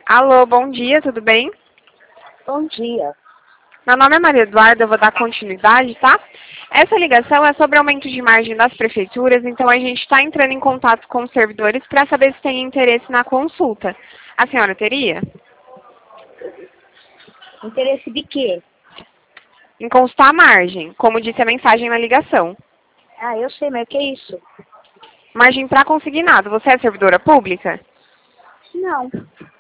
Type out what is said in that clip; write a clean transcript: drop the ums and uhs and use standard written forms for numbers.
Alô, bom dia, tudo bem? Bom dia. Meu nome é Maria Eduarda, eu vou dar continuidade, tá? Essa ligação é sobre aumento de margem das prefeituras, então a gente está entrando em contato com os servidores para saber se tem interesse na consulta. A senhora teria? Interesse de quê? Em consultar a margem, como disse a mensagem na ligação. Ah, eu sei, mas o que é isso? Margem para consignado. Você é servidora pública? Não.